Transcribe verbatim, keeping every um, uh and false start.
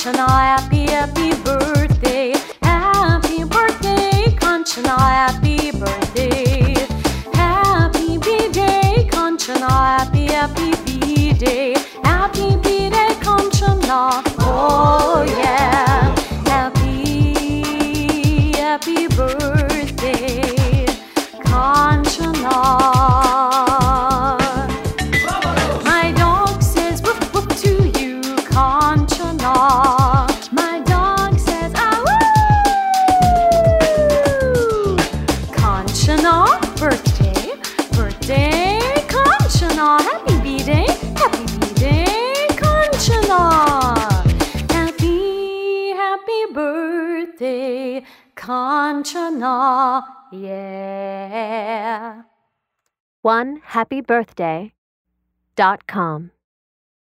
Kanchana, happy, happy birthday. Happy birthday, Kanchana, happy birthday. Happy B-Day, Kanchana, happy, happy B-Day. Happy B-Day, Kanchana, oh yeah. Happy, happy birthday, Kanchana. My dog says woof woof to you, Kanchana. My dog says ah woo. Kanchana, birthday, birthday, Kanchana. Happy B-Day, happy B-Day, Kanchana. Happy, happy birthday, Kanchana, yeah. one happy birthday dot com